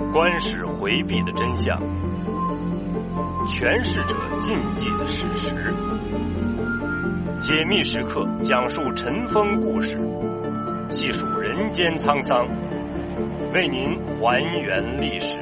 观世回避的真相，诠释者禁忌的事实。解密时刻讲述尘封故事，细数人间沧桑，为您还原历史。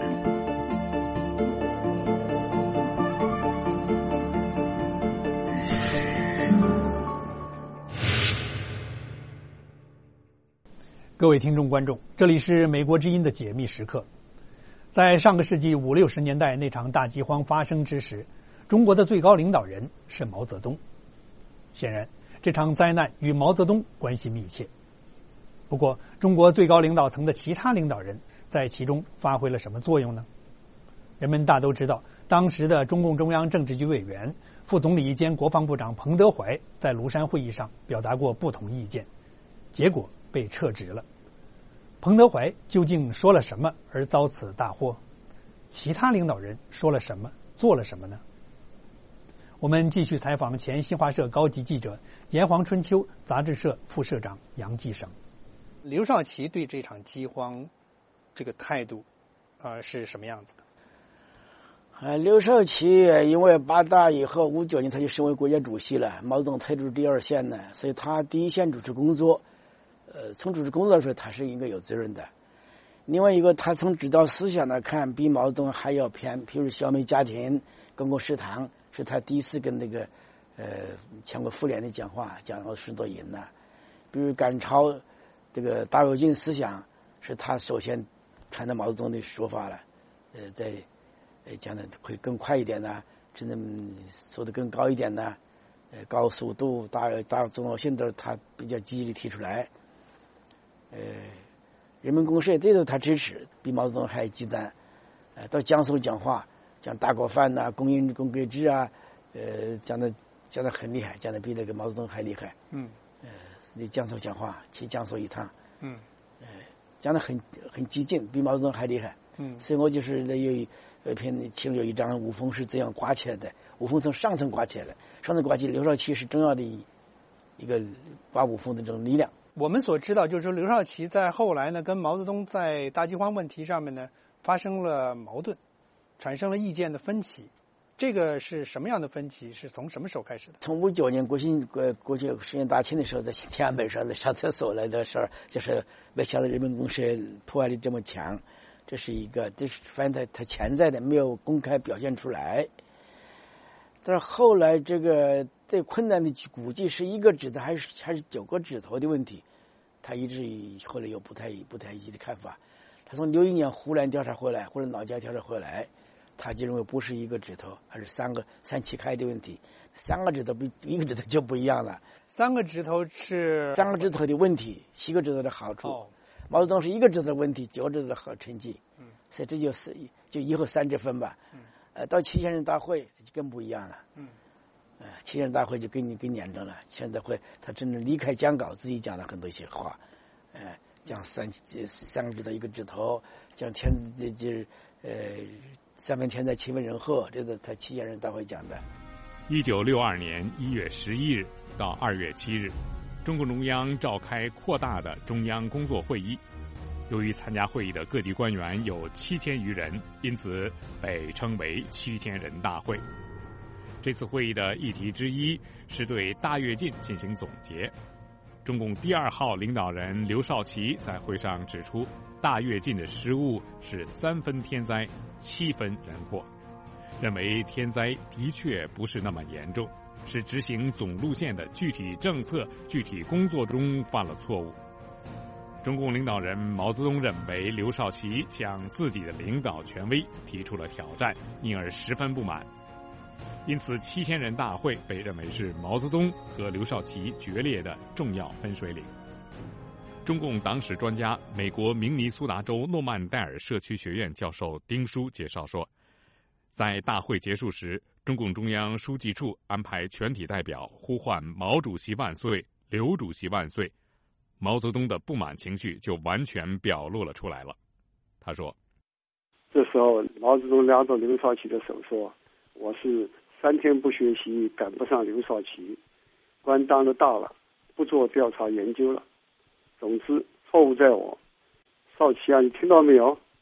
各位听众观众，这里是美国之音的解密时刻。在上个世纪50、60年代那场大饥荒发生之时，中国的最高领导人是毛泽东。显然，这场灾难与毛泽东关系密切。不过，中国最高领导层的其他领导人在其中发挥了什么作用呢？人们大都知道，当时的中共中央政治局委员、副总理兼国防部长彭德怀在庐山会议上表达过不同意见，结果被撤职了。彭德怀究竟说了什么而遭此大祸？其他领导人说了什么，做了什么呢？我们继续采访前新华社高级记者、炎黄春秋杂志社副社长杨继绳。刘少奇对这场饥荒这个态度是什么样子的？ 刘少奇因为8大以后59年他就升为国家主席了，毛泽东推出第二线呢，所以他第一线主持工作。从主持工作来说，他是应该有责任的。另外一个，他从指导思想来看，比毛泽东还要偏，譬如消灭家庭、公共食堂，是他第一次跟那个全国妇联的讲话，讲了10多赢了。比如赶超这个大跃进思想，是他首先传达毛泽东的说法了。在讲的会更快一点呢，真正说的更高一点呢，高速度、大重要性都是他比较积极的提出来。人民公社这都他支持，比毛泽东还极端。到江苏讲话，讲大锅饭呐、公给制啊，讲的很厉害，讲的比那个毛泽东还厉害。那江苏讲话，去江苏一趟，讲的很激进，比毛泽东还厉害。所以我就是有一篇其中有一张五峰是这样刮起来的，五峰从上层刮起来的，上层刮起，刘少奇是重要的一个刮五峰的这种力量。 我们所知道，就是说刘少奇在后来呢，跟毛泽东在大饥荒问题上面呢发生了矛盾，产生了意见的分歧。这个是什么样的分歧？是从什么时候开始的？ 从59年国际10年大庆的时候，在天安门上的上厕所来的事儿，就是没想到人民公社破坏力这么强，这是一个，这是反正他潜在的没有公开表现出来。但是后来这个最困难的估计是1个指头还是9个指头的问题，他一直后来有不太一致的看法。他从61年湖南调查回来或者老家调查回来，他就认为不是1个指头，还是3七开的问题。3个指头比1个指头就不一样了。 3个指头是 3个指头的问题，7个指头的好处。毛泽东是1个指头的问题，9个指头的好成绩。所以这就以后3之分吧。到7千人大会就更不一样了。7千人大会就更严重了。7千人大会他真正离开讲稿，自己讲了很多些话。讲3个指头1个指头，讲三分天灾7分人祸，这是他7千人大会讲的。 1962年1月11日到2月7日，中共中央召开扩大的中央工作会议。由于参加会议的各级官员有7000余人，因此被称为7千人大会。这次会议的议题之一是对大跃进进行总结。中共第2号领导人刘少奇在会上指出，大跃进的失误是3分天灾7分人祸，认为天灾的确不是那么严重，是执行总路线的具体政策、具体工作中犯了错误。中共领导人毛泽东认为刘少奇向自己的领导权威提出了挑战，因而十分不满。因此7千人大会被认为是毛泽东和刘少奇决裂的重要分水岭。中共党史专家、美国明尼苏达州诺曼戴尔社区学院教授丁书介绍说，在大会结束时，中共中央书记处安排全体代表呼唤毛主席万岁、刘主席万岁，毛泽东的不满情绪就完全表露了出来了。他说， 这时候毛泽东拉着刘少奇的手说，我是3天不学习赶不上刘少奇，官当的大了，不做调查研究了，总之错误在我。少奇啊，你听到没有？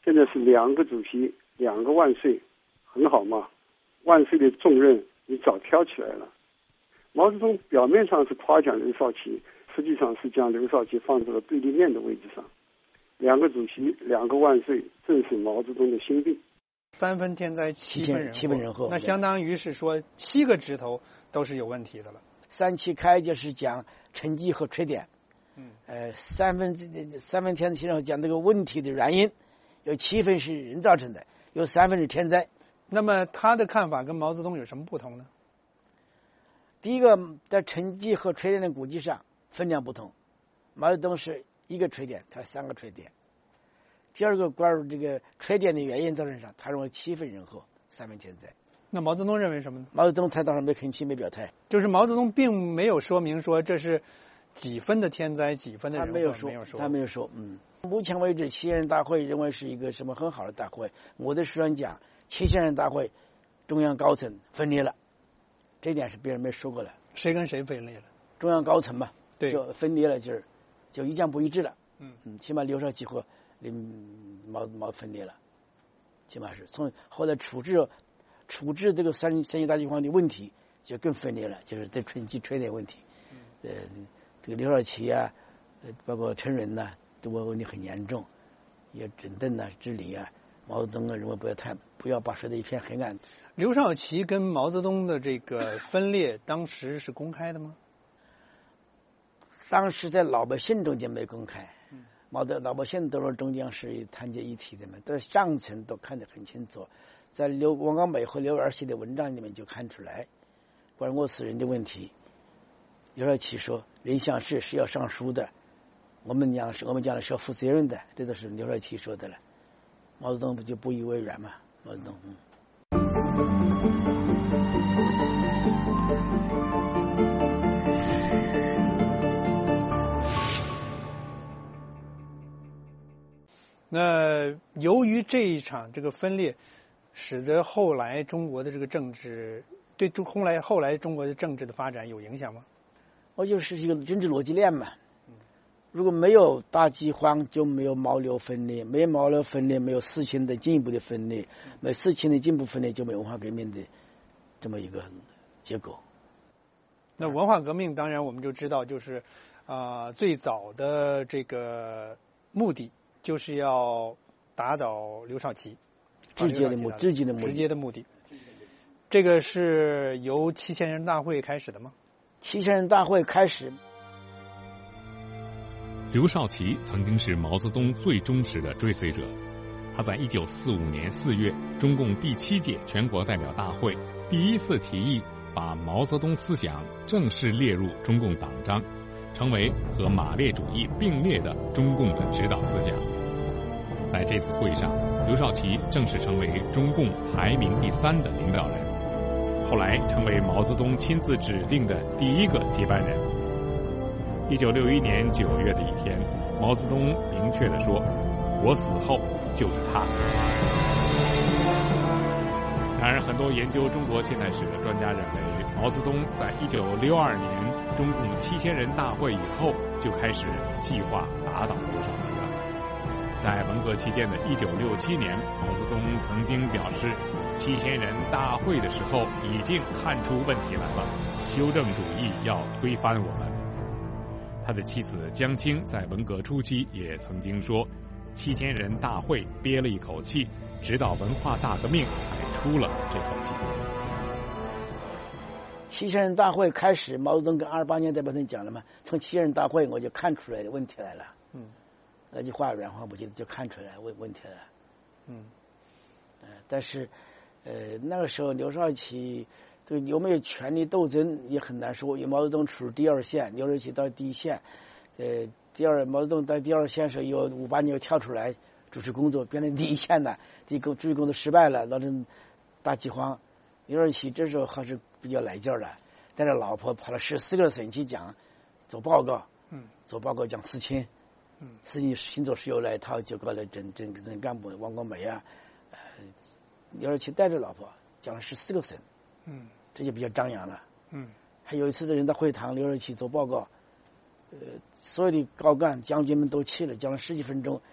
现在是2个主席2个万岁，很好嘛，万岁的重任你早挑起来了。毛泽东表面上是夸奖刘少奇，实际上是将刘少奇放在了对立面的位置上。2个主席2个万岁，正是毛泽东的心病。 3分天灾7分人祸，那相当于是说7个指头都是有问题的了。 3七开就是讲成绩和缺点，三分天灾7讲这个问题的原因，有7分是人造成的，有3分是天灾。 那么他的看法跟毛泽东有什么不同呢？ 第一个，在成绩和缺点的估计上分量不同，毛泽东是1个缺点，他3个缺点。第二个，关于这个缺点的原因造成上，他认为7分人祸3分天灾。 那毛泽东认为什么呢？ 毛泽东他当然没吭气，没表态， 就是毛泽东并没有说明说这是几分的天灾，几分的人祸， 他没有说。目前为止，7人大会认为是一个什么很好的大会。我的书上讲，7人大会中央高层分裂了，这点是别人没说过的。 谁跟谁分裂了？ 中央高层嘛， 对， 就分裂了，就意见不一致了。起码刘少奇和毛分裂了，起码是从后来处置这个三一大饥荒的问题就更分裂了，就是对成绩缺点问题。这个刘少奇啊，包括陈仁呐，这个问题很严重，也整顿啊、治理啊，毛泽东啊认为不要把说的一片黑暗。 刘少奇跟毛泽东的这个分裂，当时是公开的吗？ 当时在老百姓中间没公开，老百姓都说中间是团结一体的嘛，但是上层都看得很清楚，在王光美和刘源写的文章里面就看出来，关于饿死人的问题，刘少奇说人想事是要上书的，我们讲的是要负责任的，这都是刘少奇说的了。毛泽东不就不以为然嘛？毛泽东那由于这一场这个分裂，使得后来中国的这个政治对后来中国的政治的发展有影响吗？ 我就是一个政治逻辑链嘛。如果没有大饥荒，就没有毛刘分裂；没有毛刘分裂，没有四清的进一步的分裂；没有四清的进一步分裂，就没有文化革命的这么一个结果。 那文化革命当然我们就知道，就是最早的这个目的就是要打倒刘少奇， 直接的目的。 这个是由7000人大会开始的吗 ？7000人大会开始。 刘少奇曾经是毛泽东最忠实的追随者，他在1945年4月中共第7届全国代表大会第一次提议把毛泽东思想正式列入中共党章，成为和马列主义并列的中共的指导思想。在这次会上，刘少奇正式成为中共排名第3的领导人，后来成为毛泽东亲自指定的第1个接班人。1961年9月的一天，毛泽东明确地说：“我死后就是他。”当然，很多研究中国现代史的专家认为，毛泽东在1962年中共7000人大会以后就开始计划打倒刘少奇了。在文革期间的1967年，毛泽东曾经表示，7000人大会的时候已经看出问题来了，修正主义要推翻我们。他的妻子江青在文革初期也曾经说，7000人大会憋了一口气，直到文化大革命才出了这口气。 7000人大会开始，毛泽东跟28年代表团讲了嘛，从7000人大会我就看出来的问题来了。那句话原话不记得，就看出来问题了。但是那个时候刘少奇这个有没有权力斗争也很难说，有毛泽东处第2线，刘少奇到第1线。毛泽东在第2线时候，有58年又跳出来主持工作，变成第1线了，主持工作失败了，造成大饥荒。刘少奇这时候还是比较来劲儿了，带着老婆跑了14个省去做报告，做报告讲事情，事情新做石油来一套，就搞了整干部王光美啊，刘少奇带着老婆讲了14个省，这就比较张扬了。还有一次的人大会堂，刘少奇做报告，所有的高干将军们都去了，讲了10几分钟，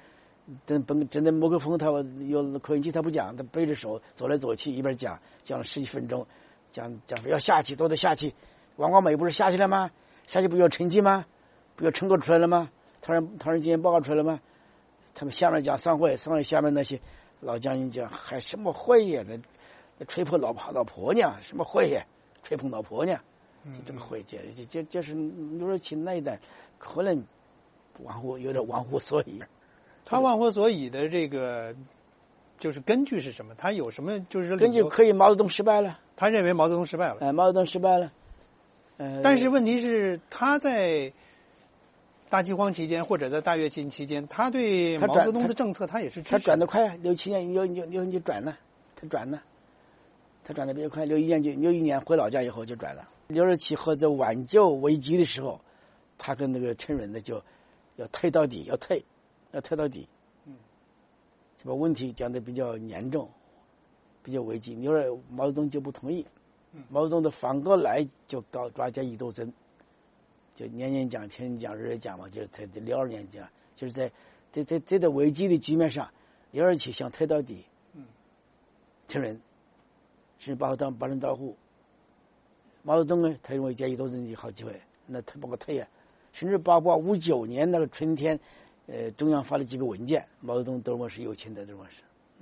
正在摸个风，他有扩音器，他不讲，他背着手走来走去，一边讲了10几分钟，讲说要下去，都得下去。王光美不是下去了吗？下去不要成绩吗？不要成果出来了吗？唐人今天报告出来了吗？他们下面讲商会下面那些老将军讲还什么会呀？那吹捧老婆娘，什么会呀？吹捧老婆娘，就这个会，就是刘少奇那一代可能有点忘乎所以。 他忘乎所以的这个就是根据是什么？他有什么就是根据可以毛泽东失败了， 他认为毛泽东失败了。 毛泽东失败了。 但是问题是他在大饥荒期间或者在大跃进期间，他对毛泽东的政策他也是支持。 他转得快，67年就转了，他转得比较快，61年回老家以后就转了。刘少奇和在挽救危机的时候，他跟那个陈润的就要退到底，要退到底。这把问题讲得比较严重，比较危机。毛泽东就不同意。毛泽东的反过来就抓加以斗争，就年年讲、天天讲、日日讲嘛，就是在62年讲，就是在这个危机的局面上，刘少奇想退到底。陈润是把人保护。毛泽东呢，他认为加以斗争的好机会，那他把我退呀，甚至包括59年那个春天，中央发了几个文件，毛泽东都认为是有情的，都认为是。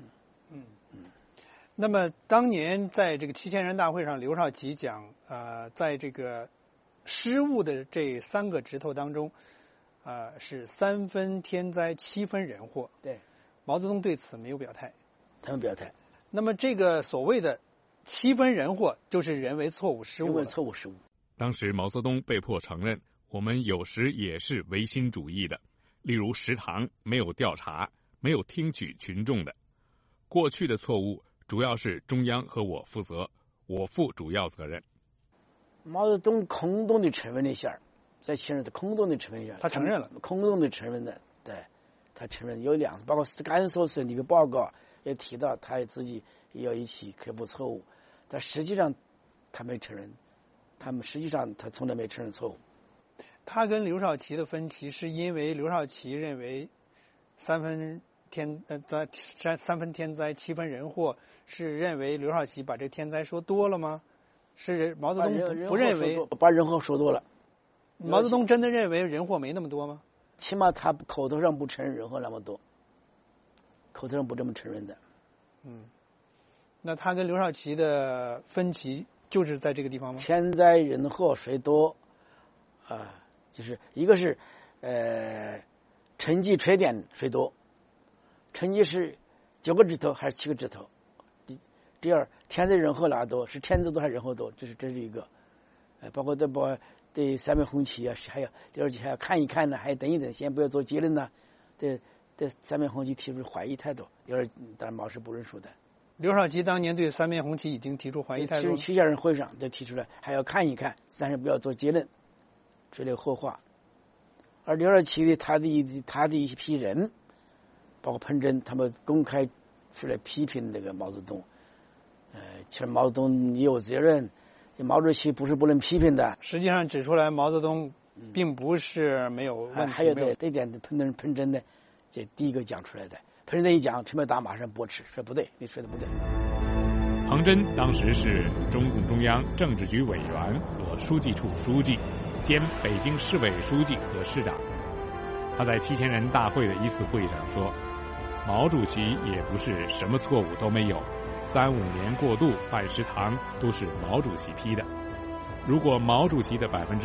那么当年在这个7000人大会上，刘少奇讲，在这个失误的这3个指头当中，是3分天灾，7分人祸。 对， 毛泽东对此没有表态。 他们表态。 那么这个所谓的7分人祸，就是人为错误失误。 人为错误失误。 当时毛泽东被迫承认，我们有时也是唯心主义的，例如食堂没有调查，没有听取群众的。过去的错误主要是中央和我负责，我负主要责任。 毛泽东空洞的承认了一下，在前面的空洞的承认一下， 他承认了， 空洞的承认的，对，他承认有2次，包括甘肃省的一个报告也提到他自己要一起克服错误，但实际上他没承认，他从来没承认错误。 他跟刘少奇的分歧是因为刘少奇认为3分天灾7分人祸，是认为刘少奇把这天灾说多了吗？是毛泽东不认为把人祸说多了。 毛泽东真的认为人祸没那么多吗？ 起码他口头上不承认人祸那么多，口头上不这么承认的。 那他跟刘少奇的分歧就是在这个地方吗？ 天灾人祸谁多就是一个是成绩缺点谁多，成绩是9个指头还是7个指头？第二，天灾人祸哪多？是天灾多还是人祸多？这是一个，包括对3面红旗啊，还有第二还要看一看呢，还要等一等，先不要做结论呢。对3面红旗提出怀疑态度，当然毛是不认输的。 刘少奇当年对3面红旗已经提出怀疑态度了。 7家人会上都提出来，还要看一看，但是不要做结论，这类后话。而刘少奇的他的一批人，包括彭真，他们公开出来批评那个毛泽东。其实毛泽东也有责任，毛主席不是不能批评的。 实际上指出来毛泽东并不是没有问题。 还有这点彭真的，这第一个讲出来的。彭真一讲，陈伯达马上驳斥，说不对，你说的不对。 彭真当时是中共中央政治局委员和书记处书记，兼北京市委书记和市长。他在7000人大会的一次会议上说，毛主席也不是什么错误都没有，3、5年过渡办食堂都是毛主席批的。如果毛主席的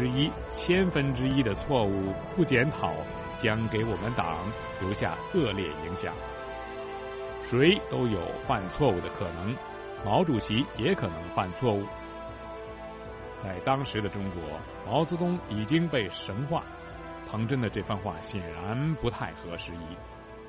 1%、1/1000的错误不检讨，将给我们党留下恶劣影响。谁都有犯错误的可能，毛主席也可能犯错误。在当时的中国，毛泽东已经被神化，彭真的这番话显然不太合时宜。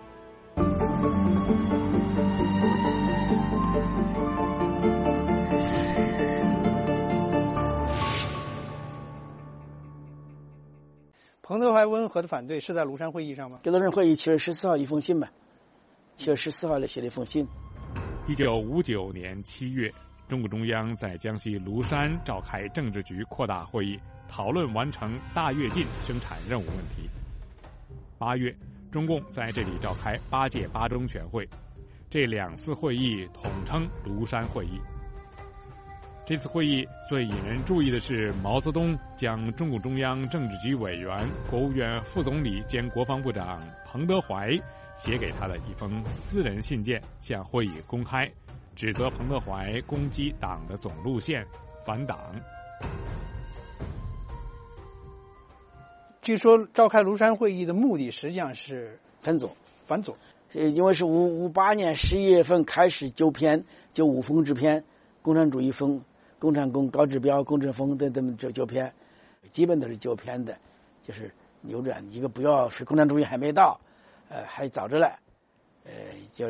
彭德怀温和的反对是在庐山会议上吗？ 给庐山会议7月14号一封信吧，7月14号写了一封信。 1959年7月，中共中央在江西庐山召开政治局扩大会议，讨论完成大跃进生产任务问题。8月， 中共在这里召开8届8中全会，这2次会议统称庐山会议。这次会议最引人注意的是，毛泽东将中共中央政治局委员、国务院副总理兼国防部长彭德怀写给他的一封私人信件向会议公开，指责彭德怀攻击党的总路线，反党。 据说召开庐山会议的目的实际上是反左。因为是58年11月份开始9篇，就5封制篇，共产主义风、共产工高指标、共振风等等这9篇，基本都是9篇的，就是扭转一个不要是共产主义还没到，还早着来，这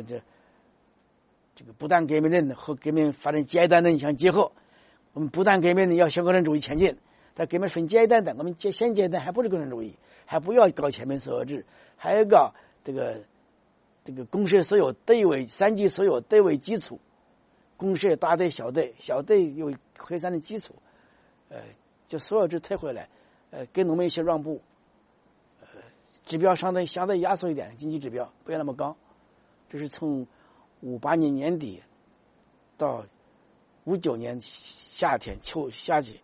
个不但革命论和革命发展阶段的相结合，我们不但革命要向共产主义前进，在革命分阶段的，我们现阶段还不是共产主义，还不要搞全民所有制，还要搞这个公社所有队为3级所有队为基础，公社大队小队，小队有扩散的基础，就所有制退回来，给农民一些让步，指标相对压缩一点，经济指标不要那么高。这是从58年年底到59年夏天夏天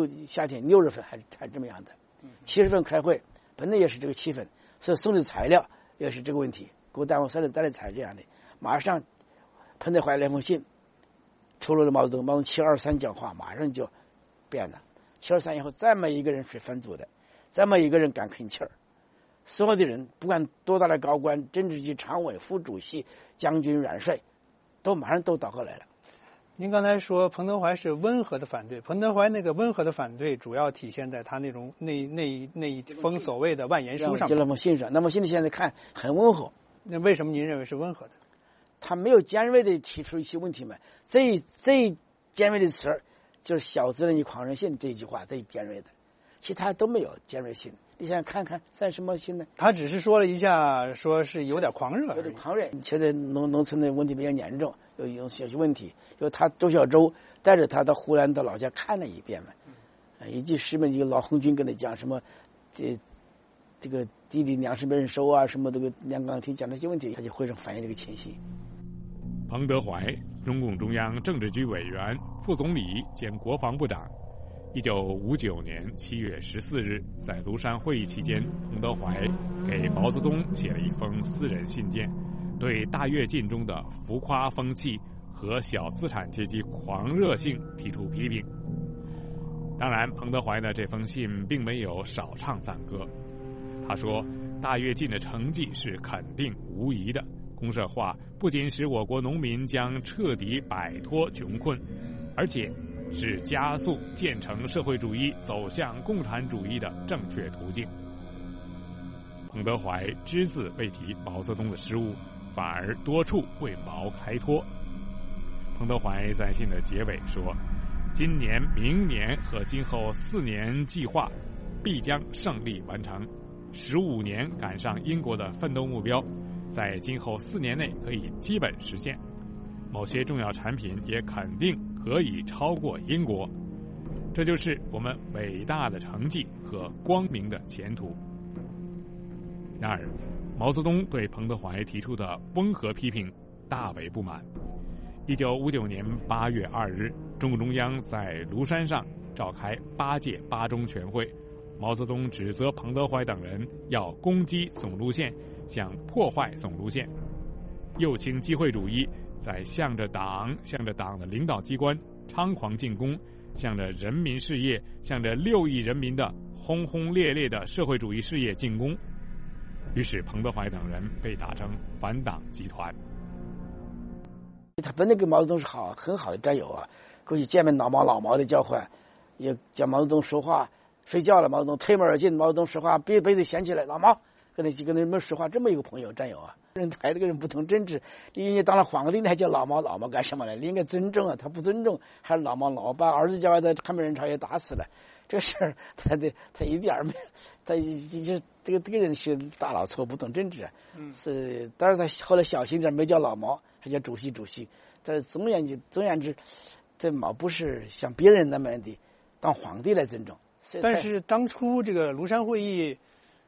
6月份还这么样的，7月份开会，本来也是这个气氛，所以送的材料也是这个问题，给我单位带的材这样的，马上彭德怀来封信，出了毛泽东723讲话，马上就变了。723以后，再没一个人是反左的，再没一个人敢吭气儿。所有的人，不管多大的高官、政治局常委、副主席、将军、元帅，都马上都倒过来了。 您刚才说彭德怀是温和的反对，彭德怀那个温和的反对主要体现在他那一封所谓的万言书上。 就那封信上，那么现在看很温和。 那为什么您认为是温和的？ 他没有尖锐的提出一些问题嘛？最尖锐的词儿就是小资人与狂人性这句话最尖锐的，其他都没有尖锐性。你想看看在什么性呢？ 他只是说了一下，说是有点狂热， 有点狂热。现在农村的问题比较严重，有些问题，因为他周小舟带着他到湖南到老家看了一遍嘛，以及石门这个老红军跟他讲什么，这个地里粮食没人收啊，什么这个两岗厅讲这些问题，他就会上反映这个情绪。 彭德怀，中共中央政治局委员、副总理兼国防部长。1959年7月14日，在庐山会议期间，彭德怀给毛泽东写了一封私人信件，对大跃进中的浮夸风气和小资产阶级狂热性提出批评。当然，彭德怀的这封信并没有少唱赞歌。他说，大跃进的成绩是肯定无疑的，公社化不仅使我国农民将彻底摆脱穷困，而且是加速建成社会主义走向共产主义的正确途径。彭德怀只字未提毛泽东的失误，反而多处为毛开脱。彭德怀在信的结尾说，今年、明年和今后4年计划必将胜利完成，15年赶上英国的奋斗目标，在今后4年内可以基本实现，某些重要产品也肯定可以超过英国，这就是我们伟大的成绩和光明的前途。然而，毛泽东对彭德怀提出的温和批评大为不满。1959年8月2日，中共中央在庐山上召开8届8中全会，毛泽东指责彭德怀等人要攻击总路线，想破坏总路线，右倾机会主义，在向着党的领导机关猖狂进攻，向着人民事业，向着6亿人民的轰轰烈烈的社会主义事业进攻。于是彭德怀等人被打成反党集团。 他本来跟毛泽东是很好的战友啊，过去见面老毛的交换，也叫毛泽东说话，睡觉了毛泽东推门而进，毛泽东说话被子掀起来，老毛跟人们说话，这么一个朋友战友啊。人台这个人不懂政治，人家当了皇帝，你还叫老毛干什么呢？你应该尊重啊，他不尊重，还是老毛把儿子叫来的抗美援朝也打死了，这事儿他一点没，他就这个人是大老粗，不懂政治啊。是，当然他后来小心点，没叫老毛，还叫主席。但是总而言之，这毛不是像别人那么的当皇帝来尊重。 但是当初这个庐山会议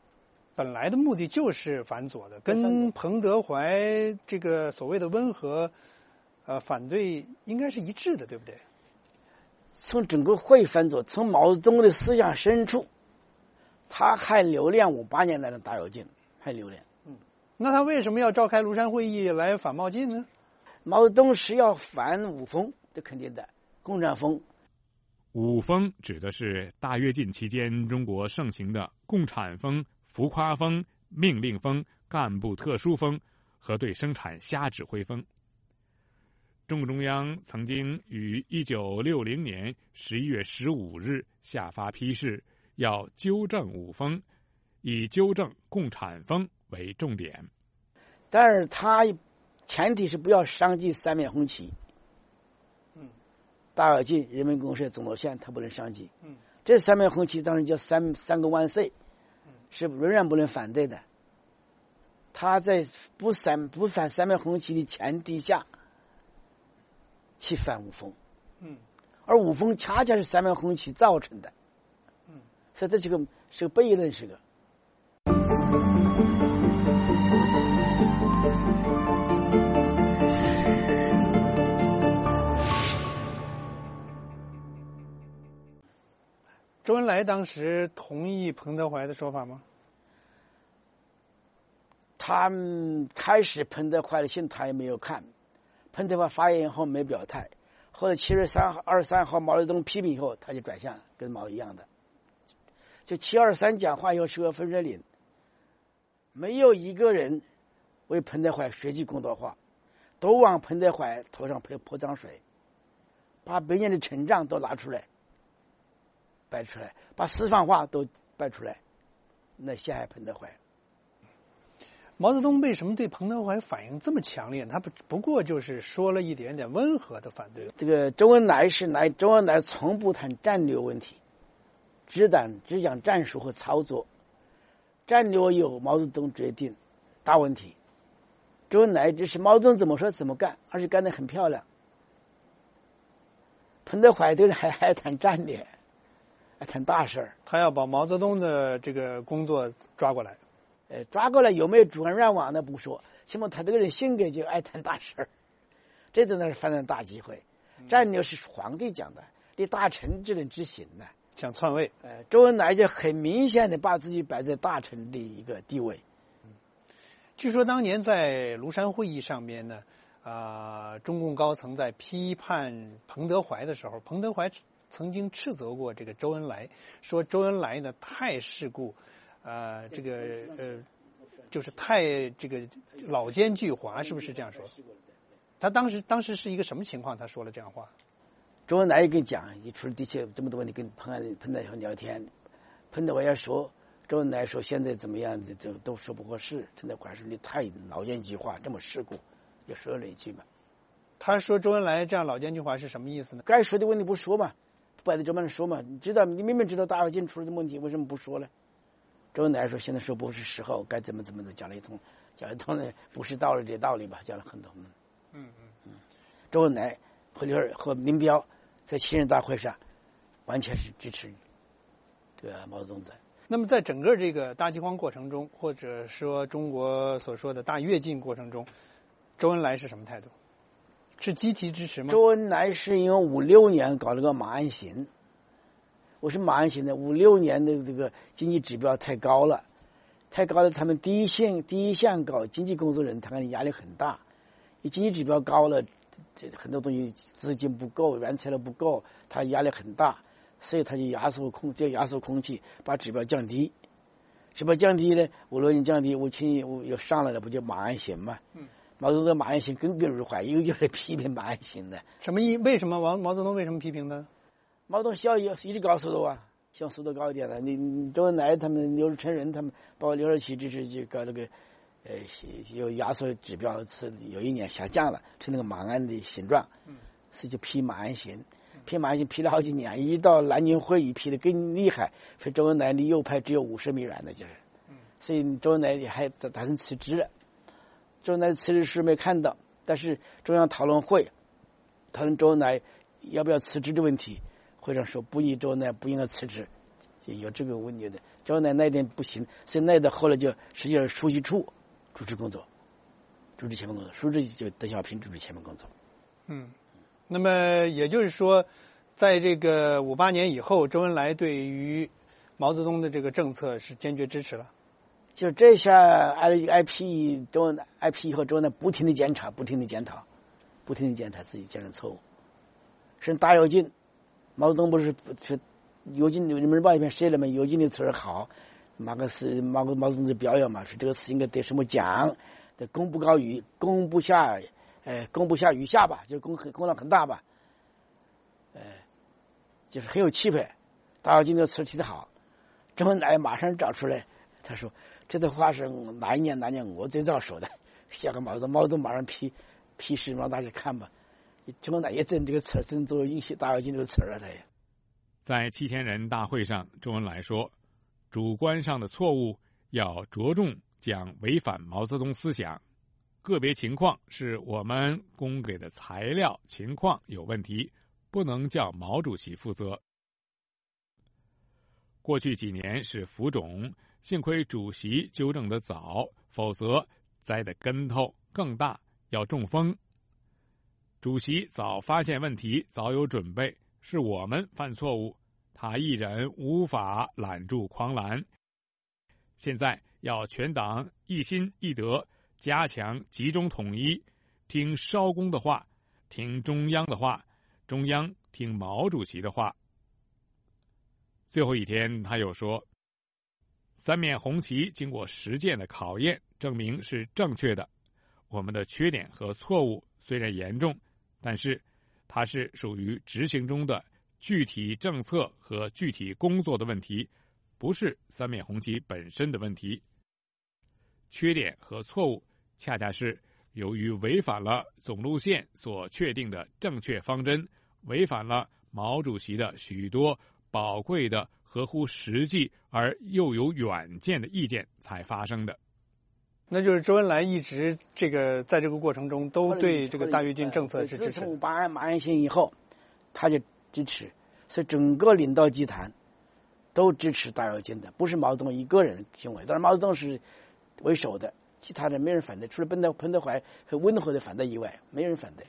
本来的目的就是反左的，跟彭德怀这个所谓的温和反对应该是一致的，对不对？ 从整个会反左，从毛泽东的思想深处，他还留恋58年来的大跃进，还留恋。 那他为什么要召开庐山会议来反冒进呢？ 毛泽东是要反五风，这肯定的，共产风。 五风指的是大跃进期间中国盛行的共产风、浮夸风、命令风、干部特殊风和对生产瞎指挥风。中共中央曾经于1960年11月15日下发批示，要纠正五风，以纠正共产风为重点。 但是他前提是不要伤及三面红旗。大跃进、人民公社、总统线，他不能伤及。这三面红旗当然叫三个万岁，是仍然不能反对的。他在不反三面红旗的前提下，去反五风。而五风恰恰是三面红旗造成的。所以这是个悖论，是个。 周恩来当时同意彭德怀的说法吗？ 他开始彭德怀的信他也没有看，彭德怀发言以后没表态，后来7月23号毛泽东批评以后，他就转向，跟毛一样的。就723讲话以后是个分水岭，没有一个人为彭德怀说句公道话，都往彭德怀头上泼脏水，把百年的成长都拿出来摆出来，把私房话都摆出来，那陷害彭德怀。 毛泽东为什么对彭德怀反应这么强烈？他不过就是说了一点点温和的反对。 这个周恩来从不谈战略问题，只讲战术和操作。战略由毛泽东决定，大问题。周恩来只是毛泽东怎么说怎么干，而且干得很漂亮。彭德怀这个人还谈战略，还谈大事儿。 他要把毛泽东的这个工作抓过来。 抓过来有没有主观愿望那不说，起码他这个人性格就爱谈大事儿，这真的是犯了大忌讳。战略是皇帝讲的，你大臣只能执行的。 想篡位。 周恩来就很明显的把自己摆在大臣的一个地位。 据说当年在庐山会议上面呢，中共高层在批判彭德怀的时候，彭德怀曾经斥责过这个周恩来，说周恩来呢太世故。就是太这个老奸巨猾，是不是这样说？他当时是一个什么情况？他说了这样话。 周恩来也跟讲，你出了的确这么多问题，跟彭德怀聊天，彭德怀要说，周恩来说现在怎么样子，这都说不合适。彭德怀说你太老奸巨猾，这么世故，就说了一句嘛。 他说周恩来这样老奸巨猾是什么意思呢？ 该说的问题不说嘛，不摆在这边说嘛。你明明知道大跃进出了的问题，为什么不说呢？周恩来说现在说不是时候，该怎么的讲了一通呢，不是道理的道理吧，讲了很多。周恩来和林彪在7人大会上完全是支持这个毛泽东的。 那么在整个这个大饥荒过程中，或者说中国所说的大跃进过程中，周恩来是什么态度？是积极支持吗？ 周恩来是因为56年搞了个马鞍行。我是马鞍行的56年的这个经济指标太高了，他们第一线搞经济工作人，他看压力很大。你经济指标高了，这很多东西资金不够，原材料不够，他压力很大，所以他就压缩空气，把指标降低。指标降低呢，56年降低，57又上来了，不就马鞍行嘛？毛泽东马鞍行耿耿于怀，一个就是批评马鞍行的。 为什么毛泽东为什么批评呢？ 毛泽东一直高速度啊，希望速度高一点的。你周恩来他们刘成仁他们，包括刘少奇支持就搞这个，有压缩指标是有一年下降了，成那个马鞍的形状，所以就批马鞍行，批了好几年，一到南京会议批的更厉害，说周恩来的右派只有50米远的，就是，所以周恩来也还打算辞职了。周恩来的辞职书没看到，但是中央讨论周恩来要不要辞职的问题。会上说不宜周恩来不应该辞职， 有这个问题的。周恩来那一点不行，所以那一点后来就实际上书记处主持工作，主持前面工作，书记就邓小平主持前面工作。 那么也就是说，在这个58年以后，周恩来对于毛泽东的这个政策是坚决支持了。 就这下IP 以后，周恩来不停的检查，不停的检讨自己检查错误。是大跃进，毛泽东不是跃进，人民日报一篇写了嘛，跃进的词儿好，毛泽东就表扬嘛，说这个词应该得什么奖，得功不高于功不下于下吧，就是功劳很大吧，就是很有气派。大跃进这个词提得好，周恩来马上找出来，他说这段话是哪一年我最早说的，写个毛泽东马上批示让大家看吧。周恩来也整这个词儿，真做引起大跃进这个词儿啊，他也。 在7000人大会上，周恩来说，主观上的错误要着重讲违反毛泽东思想，个别情况是我们供给的材料情况有问题，不能叫毛主席负责。过去几年是浮肿，幸亏主席纠正得早，否则栽的跟头更大，要中风。主席早发现问题，早有准备，是我们犯错误，他一人无法揽住狂澜。现在要全党一心一德，加强集中统一，听少公的话，听中央的话，中央听毛主席的话。最后一天他又说，三面红旗经过实践的考验，证明是正确的。我们的缺点和错误虽然严重，但是它是属于执行中的具体政策和具体工作的问题，不是三面红旗本身的问题。缺点和错误恰恰是由于违反了总路线所确定的正确方针，违反了毛主席的许多宝贵的合乎实际而又有远见的意见才发生的。 那就是周恩来一直在这个过程中都对这个大跃进政策是支持的。 自从马鞍山以后，他就支持，所以整个领导集团都支持大跃进的，不是毛泽东一个人行为。当然毛泽东是为首的，其他人没人反对，除了彭德怀很温和的反对以外，没人反对。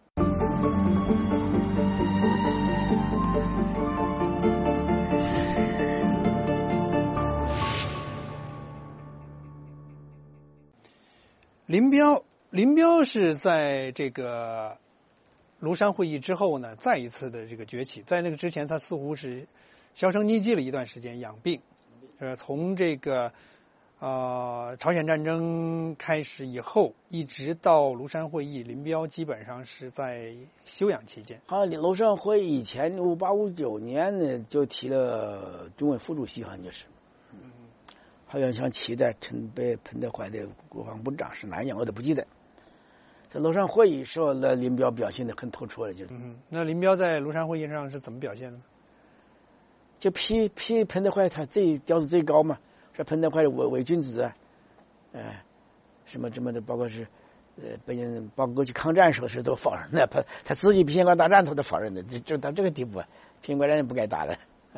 林彪是在这个庐山会议之后呢，再一次的这个崛起。在那个之前，他似乎是销声匿迹了一段时间，养病。从这个朝鲜战争开始以后，一直到庐山会议，林彪基本上是在休养期间。 好像庐山会议以前58、59年呢，就提了中委副主席，好像就是。好像想期待彭德怀的国防部长是哪一年，我都不记得。在庐山会议时候，那林彪表现得很突出了，就是。 那林彪在庐山会议上是怎么表现的呢？ 就批彭德怀，他调子最高嘛，说彭德怀伪君子啊，什么的，包括是包括去抗战时候是都否认的，他自己平型关大战他都否认的，就到这个地步，平型关战也不该打的。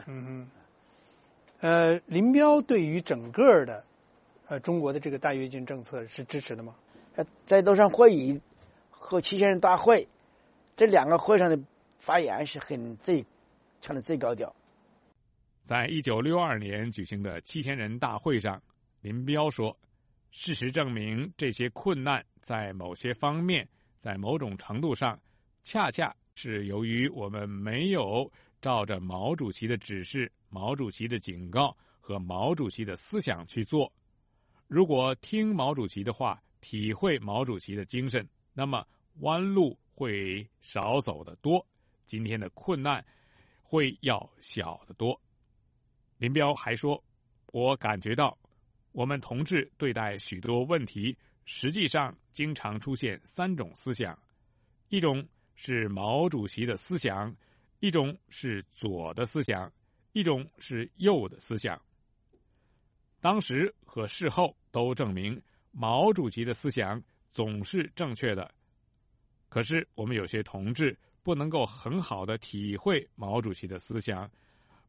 林彪对于整个的中国的这个大跃进政策是支持的吗？ 在庐山会议和7000人大会这两个会上的发言是唱的最高调。 在1962年举行的7000人大会上，林彪说，事实证明这些困难在某些方面，在某种程度上恰恰是由于我们没有照着毛主席的指示、毛主席的警告和毛主席的思想去做。如果听毛主席的话，体会毛主席的精神，那么弯路会少走得多，今天的困难会要小得多。林彪还说，我感觉到我们同志对待许多问题，实际上经常出现3种思想，一种是毛主席的思想，一种是左的思想，一种是右的思想。当时和事后都证明毛主席的思想总是正确的，可是我们有些同志不能够很好的体会毛主席的思想，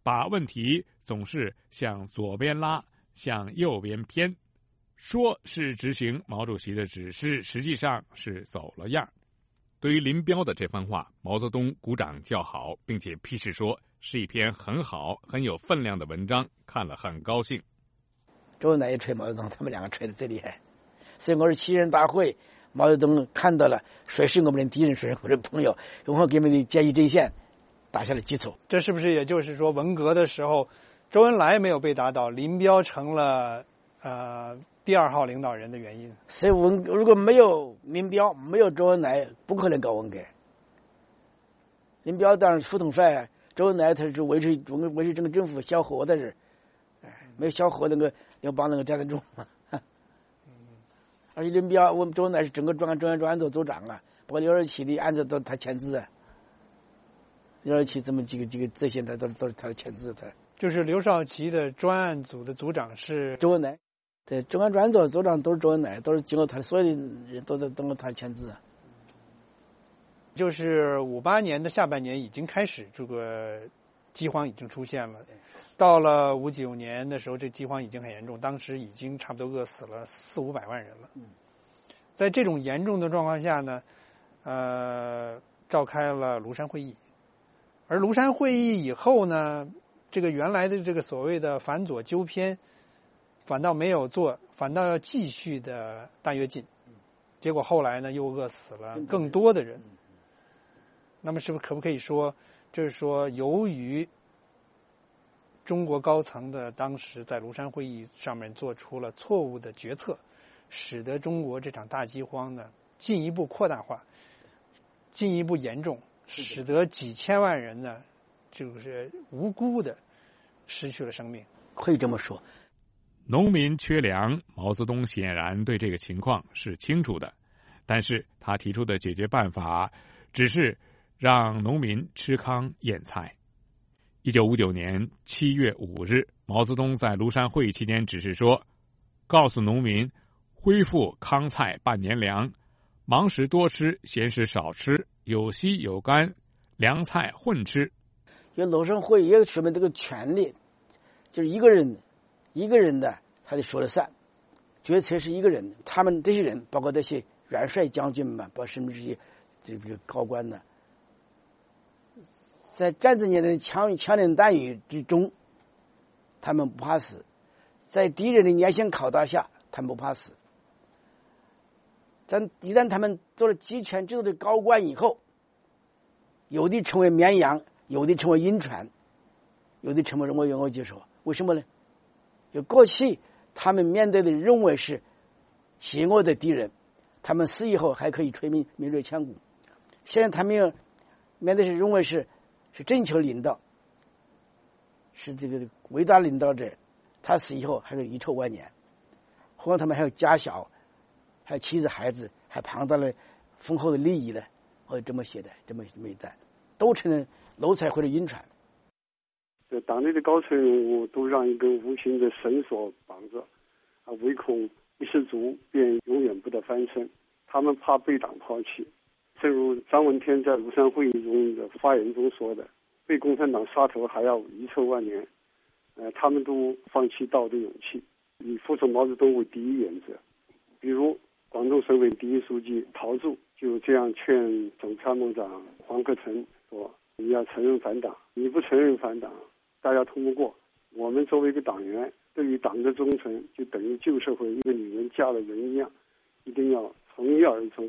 把问题总是向左边拉，向右边偏，说是执行毛主席的指示，实际上是走了样。对于林彪的这番话，毛泽东鼓掌叫好，并且批示说是一篇很好、很有分量的文章，看了很高兴。 周恩来也吹毛泽东，他们两个吹得最厉害。所以我是七人大会，毛泽东看到了谁是我们的敌人，谁是我们的朋友，我给我们的建议阵线打下了基础。 这是不是也就是说，文革的时候，周恩来没有被打倒，林彪成了第2号领导人的原因？ 所以如果没有林彪，没有周恩来，不可能搞文革。林彪当然是副统帅，周恩来他是维持整个政府小活的人，没有小活那个要帮那个站得住嘛。而且林彪，我们周恩来是整个中央专案组组长啊，包括627的案子都他签字啊。627这么几个这些他都是他的签字的。 就是刘少奇的专案组的组长是周恩来，对，中央专案组组长都是周恩来，都是经过他所有的人都经过他的签字啊。 就是58年的下半年已经开始这个饥荒已经出现了，到了59年的时候，这饥荒已经很严重，当时已经差不多饿死了400-500万人了。在这种严重的状况下呢，召开了庐山会议，而庐山会议以后呢，这个原来的这个所谓的反左纠偏，反倒没有做，反倒要继续的大跃进，结果后来呢又饿死了更多的人。那么是不是可不可以说，就是说由于中国高层的当时在庐山会议上面做出了错误的决策，使得中国这场大饥荒呢进一步扩大化，进一步严重，使得几千万人呢就是无辜的失去了生命。 可以这么说， 农民缺粮，毛泽东显然对这个情况是清楚的，但是他提出的解决办法只是让农民吃糠咽菜。1959年7月5日，毛泽东在庐山会议期间指示说，告诉农民恢复糠菜半年粮，忙时多吃，闲时少吃，有稀有干，凉菜混吃。 因为庐山会议也说明这个权力就是一个人的他得说了算，决策是一个人，他们这些人包括这些元帅将军们，包括甚至这个高官呢，在战争年代的枪林弹雨之中，他们不怕死；在敌人的严刑拷打下，他们不怕死。一旦他们做了集权制度的高官以后，有的成为绵羊，有的成为鹰犬，有的成为人我接受。为什么呢？就过去他们面对的认为是邪恶的敌人，他们死以后还可以吹名垂千古。现在他们面对是认为是正确领导，是这个伟大领导者，他死以后还可以遗臭万年。何况他们还有家小，还有妻子孩子，还庞大的丰厚的利益呢。或者这么写的，这么一代，都成了奴才或者鹰犬。 党内的高层人物都让一根无形的绳索绑着，唯恐一失足便永远不得翻身。他们怕被党抛弃。正如张闻天在庐山会议中的发言中说的，被共产党杀头还要遗臭万年。他们都放弃道德勇气，以服从毛泽东为第一原则。比如广东省委第一书记陶铸就这样劝总参谋长黄克诚说，你要承认反党，你不承认反党，大家通不过。我们作为一个党员，对于党的忠诚就等于旧社会一个女人嫁了人一样，一定要从一而终。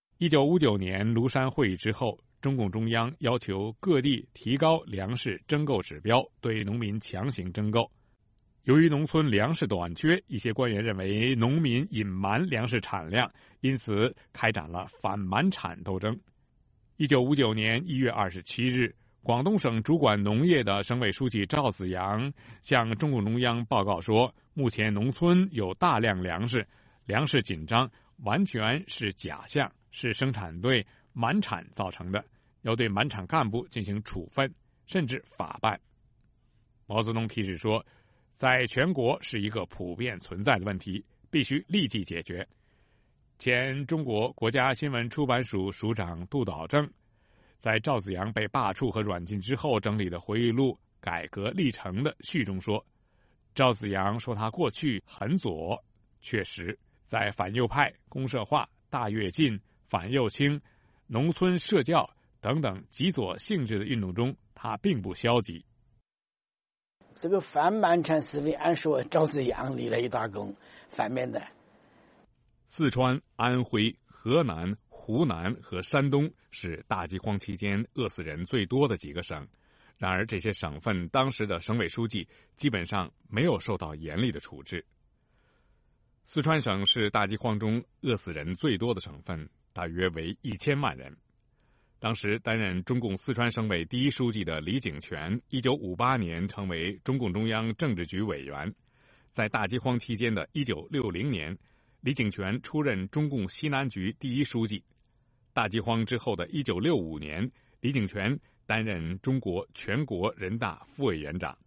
1959年庐山会议之后，中共中央要求各地提高粮食征购指标，对农民强行征购。由于农村粮食短缺，一些官员认为农民隐瞒粮食产量，因此开展了反瞒产斗争。1959年1月27日，广东省主管农业的省委书记赵紫阳向中共中央报告说，目前农村有大量粮食，粮食紧张完全是假象，是生产队瞒产造成的，要对瞒产干部进行处分，甚至法办。毛泽东批示说，在全国是一个普遍存在的问题，必须立即解决。前中国国家新闻出版署署长杜导正在赵紫阳被罢黜和软禁之后整理的回忆录《 改革历程的序中说，赵紫阳说他过去很左，确实在反右派、公社化、大跃进、反右倾、农村社教等等极左性质的运动中，他并不消极。 这个反满产思维，按说赵紫阳立了一大功，反面的。 四川、安徽、河南、湖南和山东是大饥荒期间饿死人最多的几个省，然而这些省份当时的省委书记基本上没有受到严厉的处置。四川省是大饥荒中饿死人最多的省份，大约为1000万人。当时担任中共四川省委第一书记的李井泉，1958年成为中共中央政治局委员。在大饥荒期间的1960年，李井泉出任中共西南局第一书记。大饥荒之后的1965年，李井泉担任中国全国人大副委员长。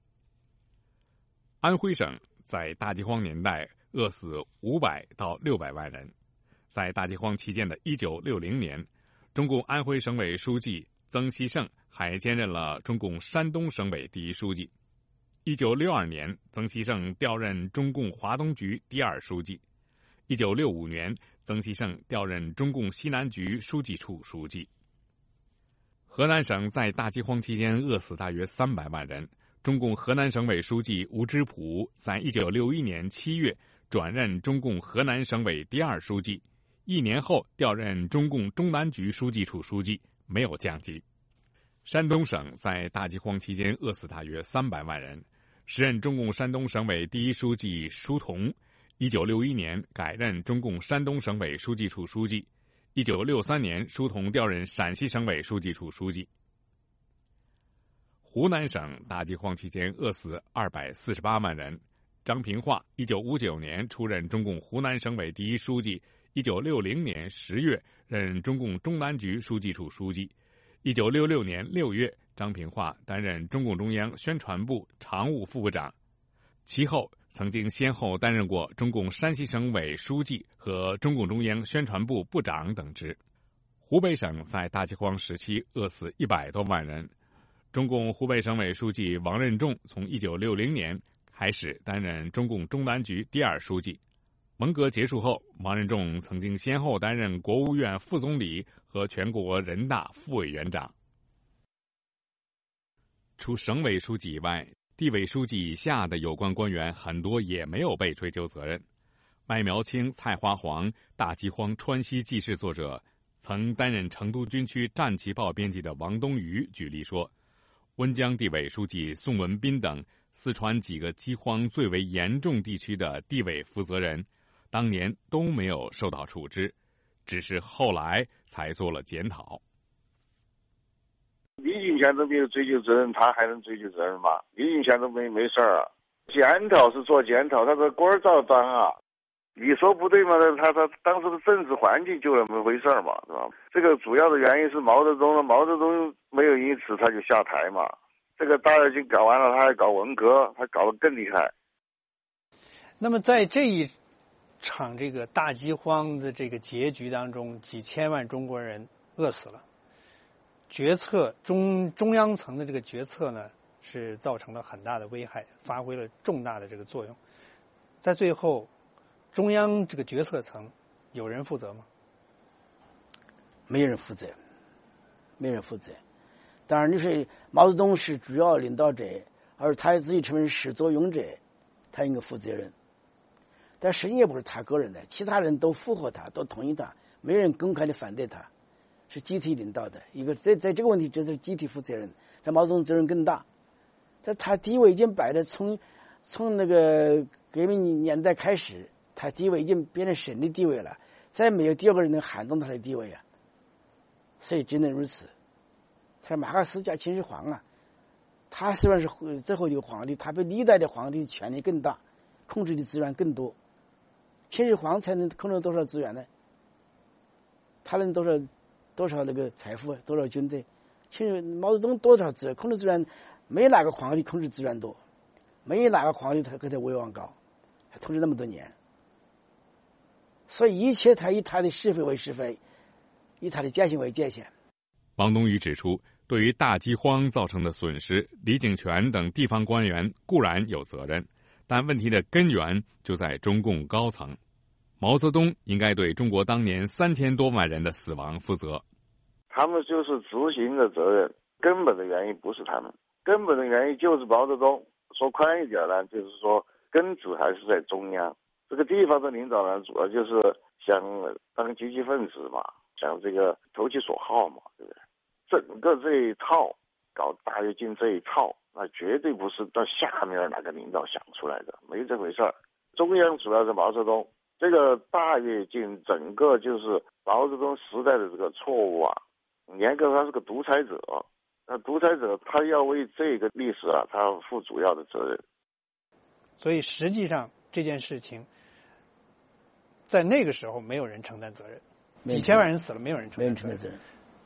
安徽省在大饥荒年代饿死500到600万人。在大饥荒期间的1960年，中共安徽省委书记曾希圣还兼任了中共山东省委第一书记。1962年，曾希圣调任中共华东局第二书记。1965年，曾希圣调任中共西南局书记处书记。河南省在大饥荒期间饿死大约300万人。中共河南省委书记吴芝圃在1961年7月转任中共河南省委第二书记，1年后调任中共中南局书记处书记，没有降级。山东省在大饥荒期间饿死大约300万人。时任中共山东省委第一书记舒同，1961年改任中共山东省委书记处书记。1963年，舒同调任陕西省委书记处书记。湖南省大饥荒期间饿死248万人。张平化1959年出任中共湖南省委第一书记，1960年10月任中共中南局书记处书记。1966年6月，张平化担任中共中央宣传部常务副部长。其后曾经先后担任过中共山西省委书记和中共中央宣传部部长等职。湖北省在大饥荒时期饿死100多万人。中共湖北省委书记王任重从1960年开始担任中共中南局第二书记。文革结束后，王任重曾经先后担任国务院副总理和全国人大副委员长。除省委书记以外，地委书记以下的有关官员很多也没有被追究责任。麦苗青、蔡华煌大饥荒川西纪事作者，曾担任成都军区战旗报编辑的王东瑜举例说，温江地委书记宋文斌等四川几个饥荒最为严重地区的地委负责人，当年都没有受到处置，只是后来才做了检讨。 李井泉都没有追究责任，他还能追究责任吗？李井泉都没事儿啊。检讨是做检讨，他的官儿照当啊。你说不对吗？他当时的政治环境就那么回事嘛，是吧？这个主要的原因是毛泽东没有因此他就下台嘛。这个大跃进搞完了，他还搞文革，他搞得更厉害。 那么在这一场这个大饥荒的这个结局当中，几千万中国人饿死了。决策中央层的这个决策呢，是造成了很大的危害，发挥了重大的这个作用。在最后，中央这个决策层有人负责吗？ 没人负责，没人负责。当然，就是毛泽东是主要领导者，而他自己成为始作俑者，他应该负责任。但实际也不是他个人的，其他人都附和他，都同意他，没人公开的反对他，是集体领导的一个。在这个问题，这是集体负责任。但毛泽东责任更大，但他地位已经摆的从那个革命年代开始，他地位已经变成神的地位了，再没有第二个人能撼动他的地位啊。所以只能如此。他马克思加秦始皇啊，他虽然是最后一个皇帝，他比历代的皇帝权力更大，控制的资源更多。秦始皇才能控制多少资源呢？他能多少那个财富，多少军队？毛泽东多少资源？控制资源，没哪个皇帝控制资源多，没哪个皇帝他威望高，还统治那么多年。所以一切他以他的是非为是非，以他的界限为界限。 王东瑜指出， 对于大饥荒造成的损失，李井泉等地方官员固然有责任，但问题的根源就在中共高层。毛泽东应该对中国当年3000多万人的死亡负责。 他们就是执行的责任，根本的原因不是他们，根本的原因就是毛泽东。说宽一点呢，就是说根子还是在中央。这个地方的领导人主要就是想当积极分子嘛，想这个投其所好嘛，对不对？整个这一套搞大跃进这一套，那绝对不是到下面哪个领导想出来的，没这回事儿。中央主要是毛泽东，这个大跃进整个就是毛泽东时代的这个错误啊。严格说他是个独裁者，那独裁者他要为这个历史啊，他要负主要的责任。 所以实际上这件事情，在那个时候没有人承担责任，几千万人死了，没有人承担责任。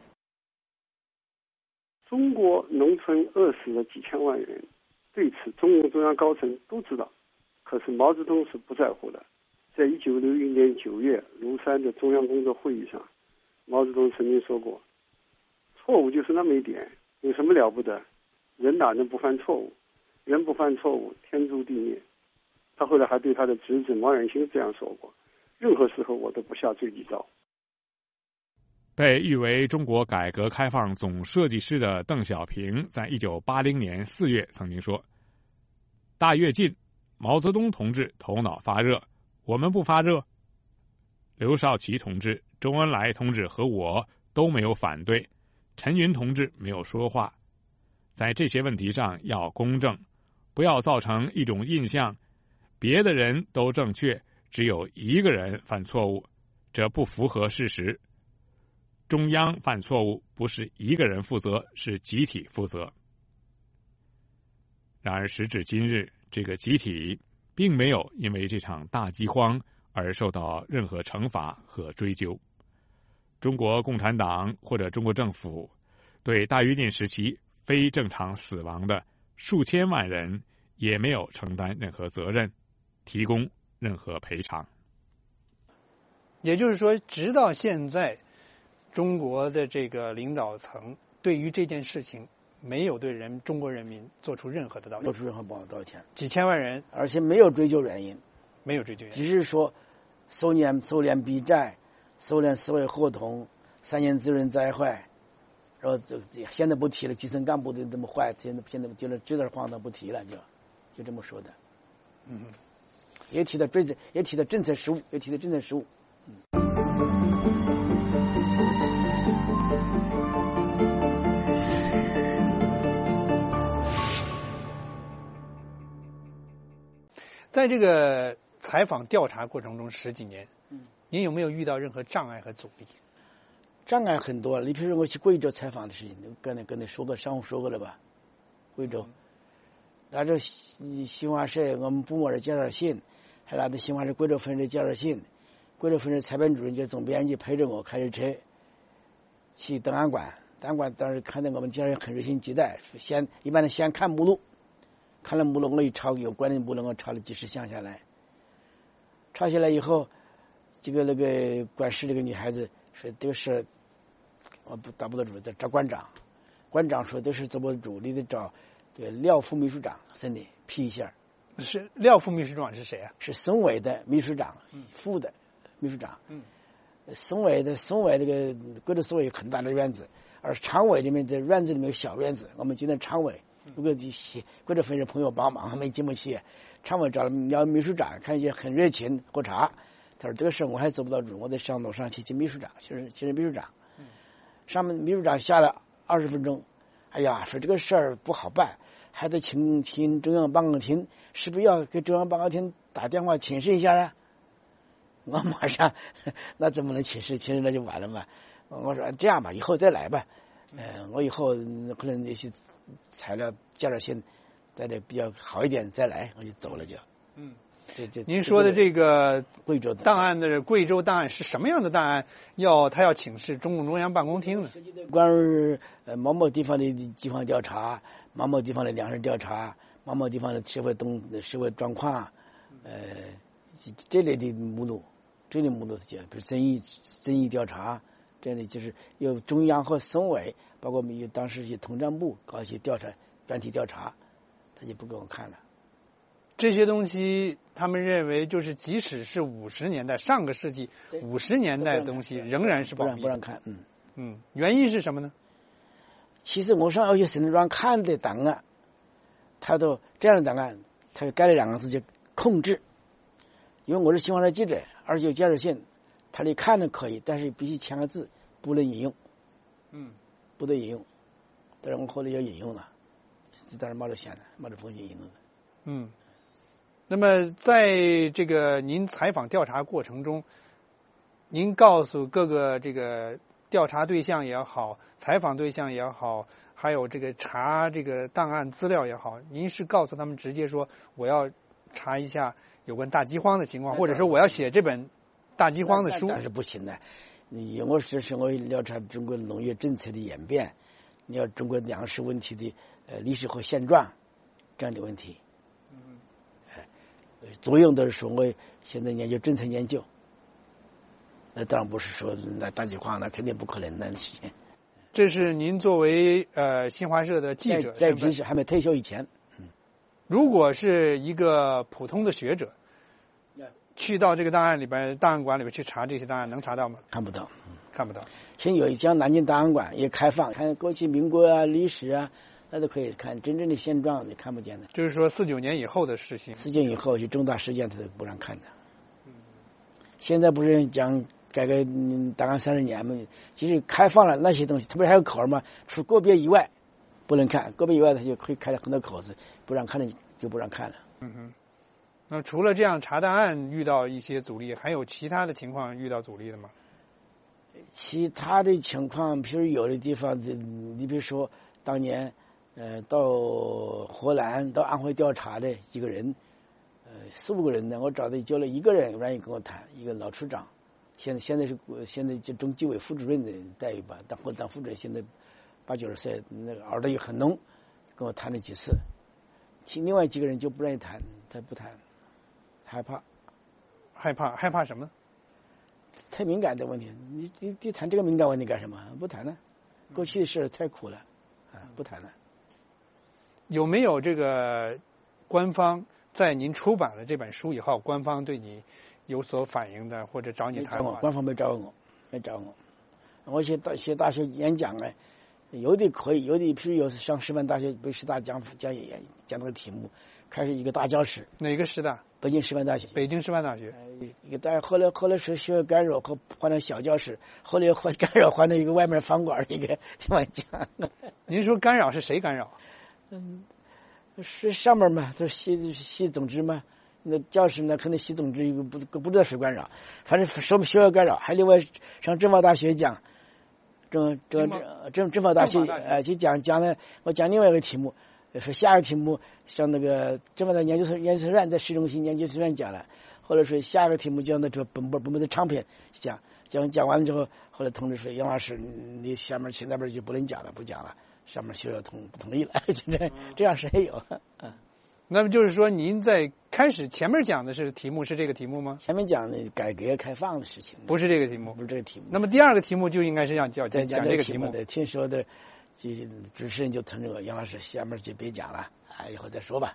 中国农村饿死了几千万人，对此中共中央高层都知道，可是毛泽东是不在乎的。在1961年9月庐山的中央工作会议上，毛泽东曾经说过，错误就是那么一点，有什么了不得？人哪能不犯错误？人不犯错误，天诛地灭。他后来还对他的侄子毛远新这样说过，任何时候我都不下罪己诏。 被誉为中国改革开放总设计师的邓小平在1980年4月曾经说，大跃进，毛泽东同志头脑发热，我们不发热。刘少奇同志、周恩来同志和我都没有反对，陈云同志没有说话。在这些问题上要公正，不要造成一种印象，别的人都正确，只有一个人犯错误，这不符合事实。中央犯错误不是一个人负责，是集体负责。然而时至今日，这个集体并没有因为这场大饥荒而受到任何惩罚和追究。中国共产党或者中国政府对大跃进时期非正常死亡的数千万人也没有承担任何责任，提供任何赔偿。 也就是说，直到现在，中国的这个领导层对于这件事情没有对中国人民做出任何的道歉， 做出任何道歉， 几千万人， 而且没有追究原因， 没有追究原因， 只是说收敛逼债，收敛社会合同，3年责任灾害，然后现在不提了，基层干部的这么坏，现在就这点荒唐不提了，就这么说的。也提到政策失误， 在这个采访调查过程中10几年，您有没有遇到任何障碍和阻力？ 障碍很多，你比如说我去贵州采访的事情，跟你说过，上午说过了吧？贵州，拿着新华社我们部门的介绍信，还拿着新华社贵州分社介绍信，贵州分社采编主任就总编辑陪着我开着车去档案馆，档案馆当时看到我们介绍人很热心接待，一般的先看目录，看了目录我一抄，有关的目录我抄了几十项下来，抄下来以后，那个管事这个女孩子说这个事我打不得主，再找馆长，馆长说这事做不得主，你得找这个廖副秘书长审理批一下。 是廖副秘书长是谁啊？ 是省委的秘书长，副的秘书长。省委这个贵州省委有很大的院子，而常委里面的院子里面有小院子，我们今天常委如果贵州分社朋友帮忙没进不去，常委找了廖秘书长，看起来很热情喝茶，他说这个事我还做不到主，我得上楼上去见秘书长，其实秘书长。上面秘书长下了20分钟，哎呀，说这个事儿不好办，还得请中央办公厅，是不是要给中央办公厅打电话请示一下啊？我马上，那怎么能请示？请示那就完了嘛。我说这样吧，以后再来吧。我以后可能那些材料介绍信带的比较好一点再来，我就走了就。 您说的这个贵州档案的贵州档案是什么样的档案？他要请示中共中央办公厅呢？ 关于某某地方的饥荒调查，某某地方的粮食调查，某某地方的社会状况，这类的目录，比如争议调查， 这里就是由中央和省委，包括我们有当时有统战部搞一些调查，专题调查，他就不给我看了。 这些东西，他们认为就是即使是50年代上个世纪50年代的东西，仍然是保密， 不让看。 原因是什么呢？ 其实我上有些省长看的档案，他都这样的档案，他就改了2个字，叫控制。因为我是新华社记者，而且有介绍信，他的看的可以，但是必须签个字，不能引用。不得引用。但是我后来要引用了，当然冒着险的，冒着风险引用的。 那么在这个您采访调查过程中，您告诉各个这个调查对象也好，采访对象也好，还有这个查这个档案资料也好，您是告诉他们直接说我要查一下有关大饥荒的情况，或者说我要写这本大饥荒的书？ 那是不行的。你我是我调查中国农业政策的演变，你要中国粮食问题的历史和现状这样的问题。作用都是说我现在研究政策研究，那当然不是说那大饥荒，那肯定不可能的事情。 这是您作为新华社的记者， 在平时还没退休以前。 如果是一个普通的学者，去到这个档案馆里边去查这些档案，能查到吗？ 看不到， 看不到。 现在有一家南京档案馆也开放，看过去民国啊、历史啊，那都可以看真正的现状，你看不见的。 就是说49年以后的事情 ，49年以后就重大事件他都不让看的。现在不是讲改革档案30年嘛，其实开放了那些东西，特别还有口嘛，除个别以外不能看，个别以外他就可以开了很多口子，不让看的就不让看了。 那除了这样查档案遇到一些阻力，还有其他的情况遇到阻力的吗？ 其他的情况，比如有的地方，你比如说当年到河南到安徽调查的几个人，4、5个人呢，我找的就了一个人愿意跟我谈，一个老处长，现在就中纪委副主任的待遇吧，当副主任，现在80、90岁，那个熬得也很浓，跟我谈了几次。另外几个人就不愿意谈，他不谈，害怕什么？ 太敏感的问题，你谈这个敏感问题干什么？不谈了，过去的事太苦了，不谈了。 有没有这个官方在您出版了这本书以后，官方对你有所反应的，或者找你谈话？ 官方没找我。我写大学演讲有的可以，有的譬如有上师范大学北师大讲那个题目，开始一个大教室。 哪个师大？ 北京师范大学。 北京师范大学。 一个后来是学校干扰和换成小教室，后来干扰换成一个外面饭馆一个地方讲。 您说干扰是谁干扰？ 是上面嘛，就是系总支嘛。那教室呢，可能系总支一个不知道谁干扰，反正是我们学校干扰。还另外上政法大学讲。政法大学去讲了，我讲另外一个题目，说下个题目像那个政法大研究生院在市中心研究生院讲了，或者说下个题目讲的这本的唱片讲完了之后，后来通知说杨老师你下面去那边就不能讲了，不讲了，上面学校不同意了，这样是也有。 那么就是说，您在开始前面讲的是题目是这个题目吗？ 前面讲的改革开放的事情， 不是这个题目， 不是这个题目。 那么第二个题目就应该是讲这个题目的。听说的，主持人就通知我，杨老师下面就别讲了，以后再说吧。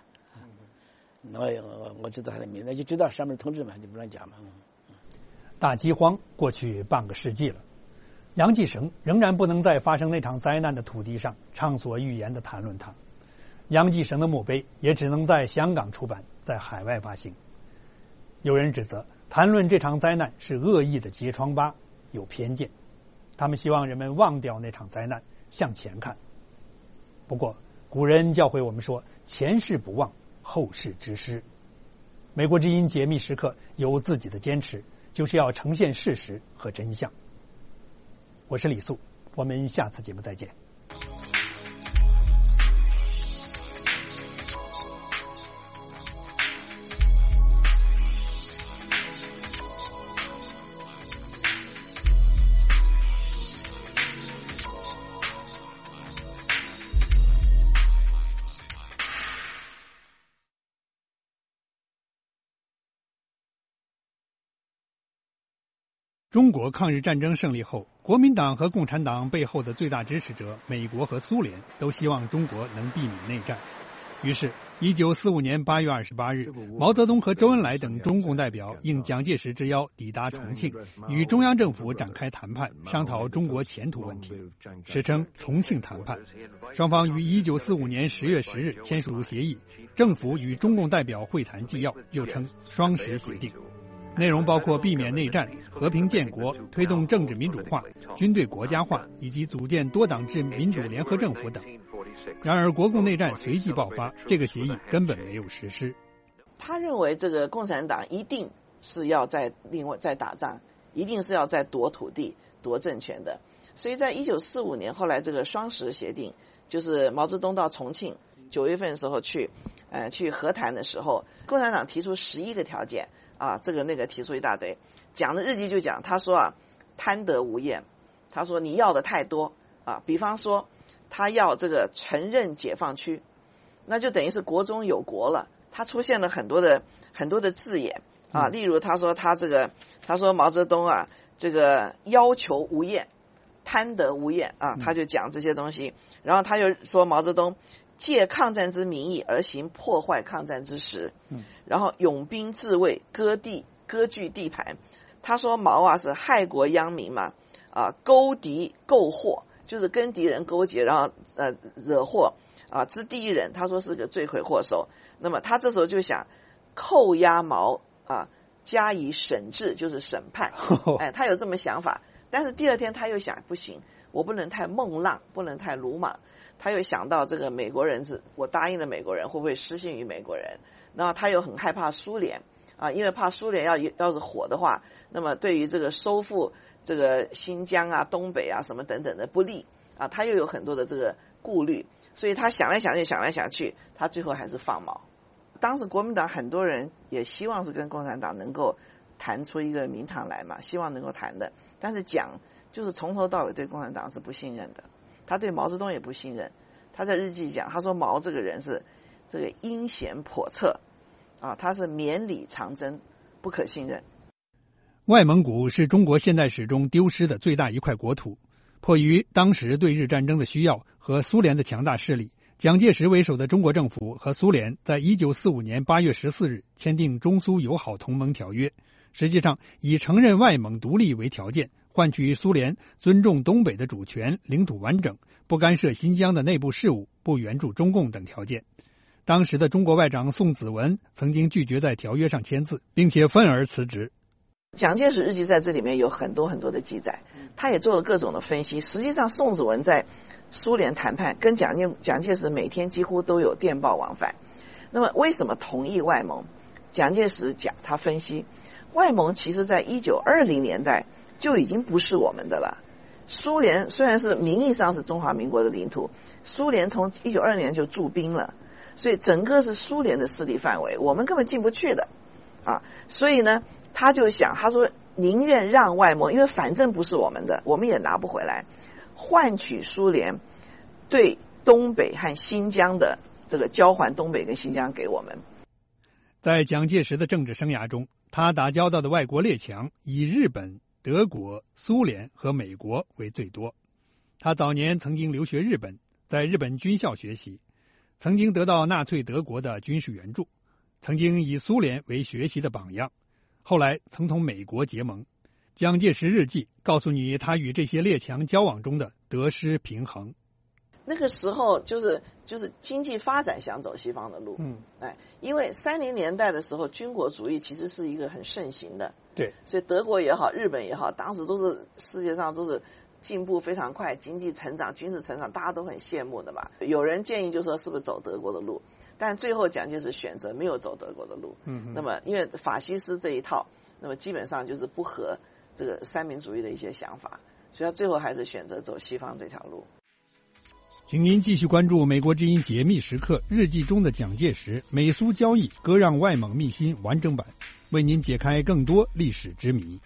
我知道他的名字，就知道上面通知嘛，就不让讲嘛。 大饥荒过去半个世纪了，杨继绳仍然不能在发生那场灾难的土地上畅所欲言地谈论它。杨继绳的墓碑也只能在香港出版，在海外发行。有人指责谈论这场灾难是恶意的揭疮疤，有偏见。他们希望人们忘掉那场灾难，向前看。不过古人教诲我们说，前事不忘，后事之师。美国之音解密时刻有自己的坚持，就是要呈现事实和真相。我是李素，我们下次节目再见。 中国抗日战争胜利后，国民党和共产党背后的最大支持者美国和苏联都希望中国能避免内战。于是1945年8月28日，毛泽东和周恩来等中共代表应蒋介石之邀抵达重庆，与中央政府展开谈判，商讨中国前途问题，史称重庆谈判。双方于1945年10月10日签署协议，政府与中共代表会谈纪要，又称双十协定。内容包括避免内战、和平建国、推动政治民主化、军队国家化以及组建多党制民主联合政府等。然而国共内战随即爆发，这个协议根本没有实施。 他认为这个共产党一定是要再打仗，一定是要再夺土地、夺政权的。所以在1945年后来这个双十协定，就是毛泽东到重庆9月份的时候去和谈的时候，共产党提出11个条件啊，这个那个提出一大堆。讲的日记就讲，他说啊，贪得无厌，他说你要的太多啊，比方说他要这个承认解放区，那就等于是国中有国了。他出现了很多的字眼啊，例如他说毛泽东啊，这个要求无厌，贪得无厌啊，他就讲这些东西。然后他又说毛泽东借抗战之名义而行破坏抗战之实，然后拥兵自卫，割据地盘。他说毛啊是害国殃民嘛，啊勾敌购祸，就是跟敌人勾结，然后惹祸啊之第一人，他说是个罪魁祸首。那么他这时候就想扣押毛啊，加以审治，就是审判。他有这么想法。但是第二天他又想，不行，我不能太孟浪，不能太鲁莽。他又想到这个美国人我答应了美国人，会不会失信于美国人？然后他又很害怕苏联啊，因为怕苏联要是火的话，那么对于这个收复这个新疆啊、东北啊什么等等的不利啊，他又有很多的这个顾虑，所以他想来想去，他最后还是放毛。当时国民党很多人也希望是跟共产党能够谈出一个名堂来嘛，希望能够谈的，但是蒋就是从头到尾对共产党是不信任的，他对毛泽东也不信任。他在日记讲，他说毛这个人是这个阴险叵测啊，他是绵里藏针，不可信任。 外蒙古是中国现代史中丢失的最大一块国土，迫于当时对日战争的需要和苏联的强大势力，蒋介石为首的中国政府和苏联在1945年8月14日签订中苏友好同盟条约，实际上以承认外蒙独立为条件，换取苏联尊重东北的主权、领土完整，不干涉新疆的内部事务，不援助中共等条件。当时的中国外长宋子文曾经拒绝在条约上签字，并且愤而辞职。 蒋介石日记在这里面有很多很多的记载，他也做了各种的分析。实际上宋子文在苏联谈判跟蒋介石每天几乎都有电报往返。那么为什么同意外蒙？蒋介石讲，他分析外蒙其实在1920年代就已经不是我们的了。苏联虽然是名义上是中华民国的领土，苏联从1922年就驻兵了，所以整个是苏联的势力范围，我们根本进不去的啊。所以呢他就想，他说宁愿让外蒙，因为反正不是我们的，我们也拿不回来，换取苏联对东北和新疆的这个交还东北跟新疆给我们。 在蒋介石的政治生涯中，他打交道的外国列强以日本、德国、苏联和美国为最多。他早年曾经留学日本，在日本军校学习，曾经得到纳粹德国的军事援助，曾经以苏联为学习的榜样，后来曾同美国结盟。蒋介石日记告诉你他与这些列强交往中的得失平衡。 那个时候就是经济发展想走西方的路，因为30年代的时候军国主义其实是一个很盛行的， 对， 所以德国也好，日本也好，当时都是世界上都是进步非常快，经济成长、军事成长，大家都很羡慕的嘛。有人建议就说是不是走德国的路，但最后蒋介石选择没有走德国的路。那么因为法西斯这一套，那么基本上就是不合这个三民主义的一些想法，所以他最后还是选择走西方这条路。 请您继续关注美国之音解密时刻日记中的蒋介石美苏交易割让外蒙秘辛完整版，为您解开更多历史之谜。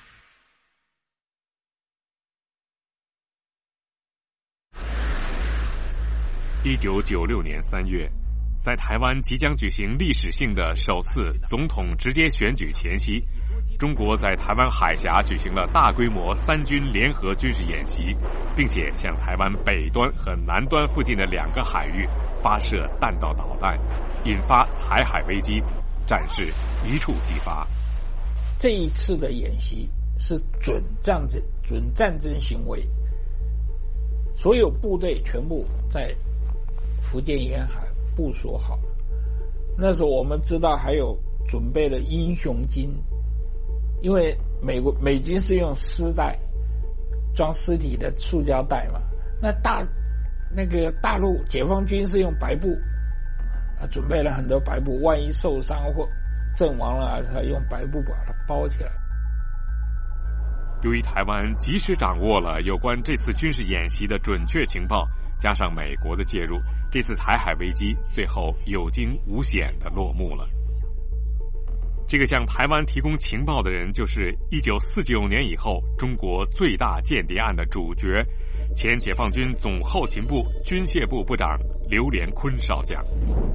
1996年3月，在台湾即将举行历史性的首次总统直接选举前夕， 中国在台湾海峡举行了大规模3军联合军事演习，并且向台湾北端和南端附近的2个海域发射弹道导弹，引发台海危机，战事一触即发。 这一次的演习是准战争行为，所有部队全部在福建沿海部署好。那时候我们知道还有准备了英雄金，因为美军是用丝带装尸体的塑胶袋嘛，那个大陆解放军是用白布，准备了很多白布，万一受伤或阵亡了，他用白布把它包起来。 由于台湾及时掌握了有关这次军事演习的准确情报，加上美国的介入，这次台海危机最后有惊无险地落幕了。这个向台湾提供情报的人，就是1949年以后中国最大间谍案的主角，前解放军总后勤部军械部部长刘连坤少将。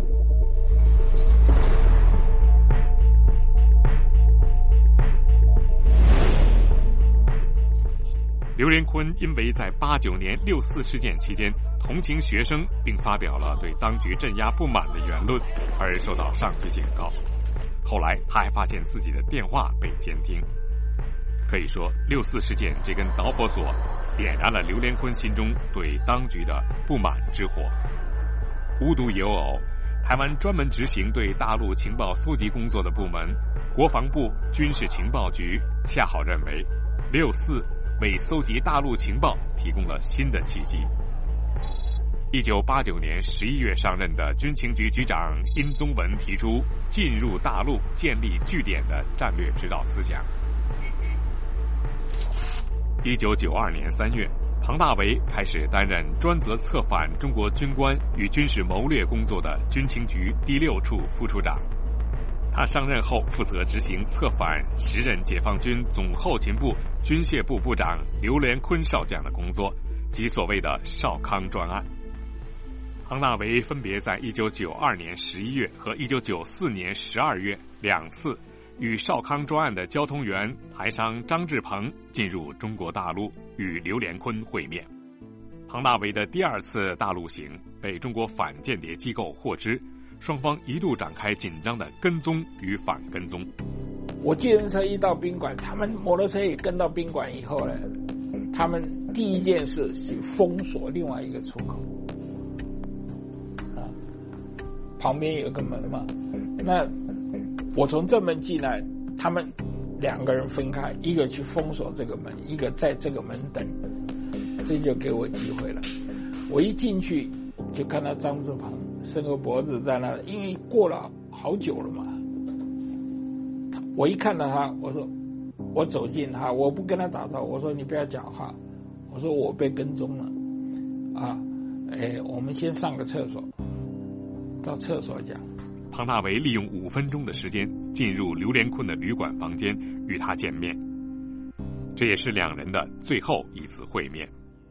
刘连坤因为在89年6·4事件期间同情学生，并发表了对当局镇压不满的言论，而受到上级警告。后来他还发现自己的电话被监听。可以说6·4事件这根导火索点燃了刘连坤心中对当局的不满之火。无独有偶，台湾专门执行对大陆情报搜集工作的部门国防部军事情报局恰好认为6·4为搜集大陆情报提供了新的契机。1989年11月上任的军情局局长殷宗文提出进入大陆建立据点的战略指导思想。1992年3月，庞大为开始担任专责策反中国军官与军事谋略工作的军情局第6处副处长。他上任后负责执行策反时任解放军总后勤部军械部部长刘连坤少将的工作，即所谓的少康专案。庞大为分别在1992年11月和1994年12月2次与少康专案的交通员台商张志鹏进入中国大陆与刘连坤会面。庞大为的第2次大陆行被中国反间谍机构获知，双方一度展开紧张的跟踪与反跟踪。 我计程车一到宾馆，他们摩托车也跟到宾馆以后呢，他们第一件事是封锁另外一个出口，旁边有个门嘛，那我从正门进来，他们2个人分开，一个去封锁这个门，一个在这个门等，这就给我机会了。我一进去就看到张志鹏伸个脖子在那，因为过了好久了嘛。我一看到他，我说我走近他，我不跟他打招呼，我说你不要讲话，我说我被跟踪了，我们先上个厕所，到厕所讲。 庞大为利用5分钟的时间进入刘连坤的旅馆房间与他见面，这也是2人的最后一次会面。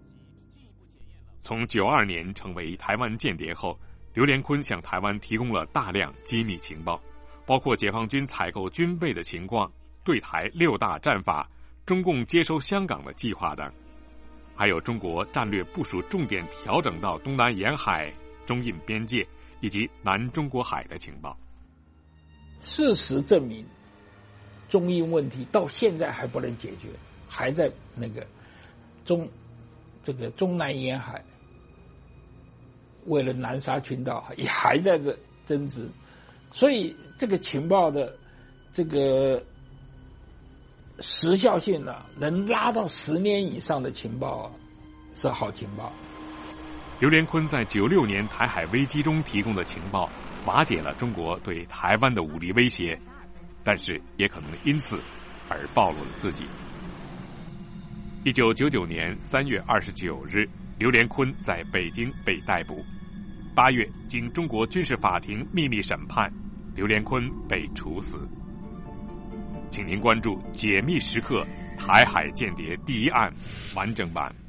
从92年成为台湾间谍后，刘连坤向台湾提供了大量机密情报，包括解放军采购军备的情况、对台6大战法、中共接收香港的计划等，还有中国战略部署重点调整到东南沿海、中印边界以及南中国海的情报。 事实证明，中印问题到现在还不能解决，还在那个中南沿海，为了南沙群岛也还在这争执，所以这个情报的这个时效性能拉到10年以上的情报是好情报。 刘连坤在96年台海危机中提供的情报瓦解了中国对台湾的武力威胁，但是也可能因此而暴露了自己。1999年3月29日，刘连坤在北京被逮捕。8月，经中国军事法庭秘密审判，刘连坤被处死。请您关注《解密时刻》台海间谍第1案完整版。